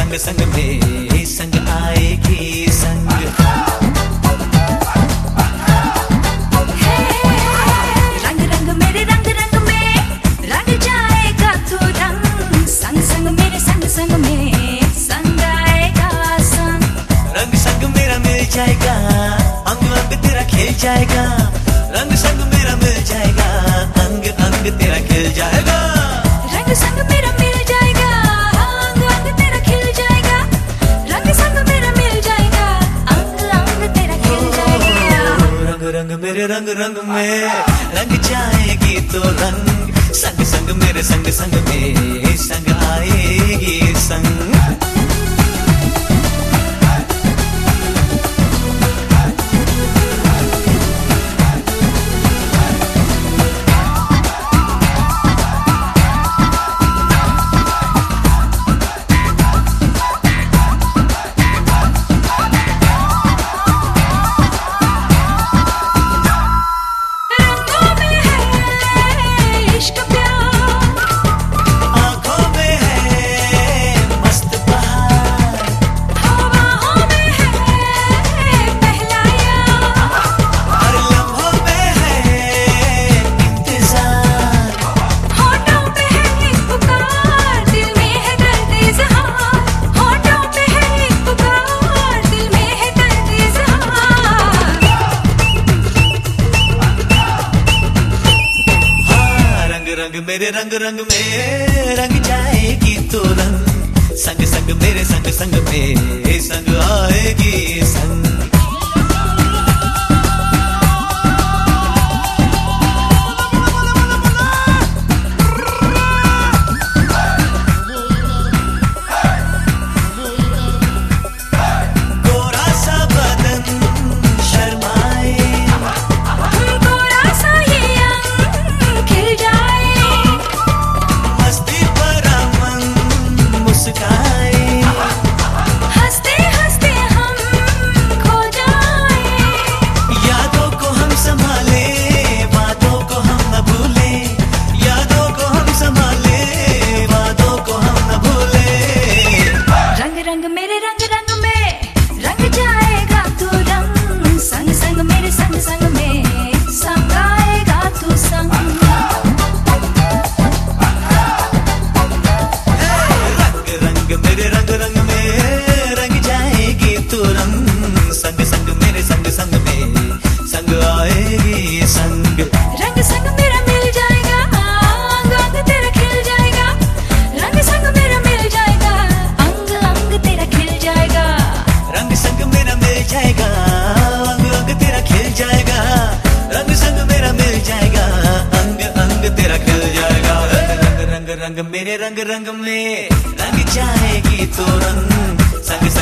संग संग में संग आएगी संग। रंग रंग मेरे रंग रंग में रंग जाएगा तू रंग, संग संग मेरे संग संग में संग आएगा संग। रंग संग मेरा मिल जाएगा, अंग अंग तेरा खिल जाएगा। रंग संग मेरा मिल जाएगा, अंग अंग तेरा खिल जाएगा। रंग संग मेरा मिल जाएगा, अंग अंग तेरा खिल जाएगा। रंग संग मेरा मिल जाएगा, अंग अंग तेरा खिल जाएगा। रंग रंग मेरे रंग रंग में रंग जाएगी तो रंग, संग संग मेरे संग संग में संग आएगी संग। रंग मेरे रंग रंग में रंग जाएगी तो रंग, संग संग मेरे संग संग में संग आएगी संग। रंग मेरे रंग रंग में रंग जाएगा तू रंग, संग संग मेरे संग संग में संग आएगा तू संग। रंग रंग मेरे रंग रंग में रंग जाएगी तू रंग, संग संग मेरे संग संग में संग आएगी संग। रंग संग मेरा मिल जाएगा, अंग अंग तेरा खिल जाएगा। रंग संग मेरा मिल जाएगा, अंग अंग तेरा खिल जाएगा। रंग संग मेरा मिल जाएगा, अंग अंग तेरा खिल जाएगा। रंग संग मेरा मिल जाएगा, अंग अंग तेरा खिल जाएगा। रंग रंग रंग मेरे रंग रंग में रंग जाएगी तो रंग, संग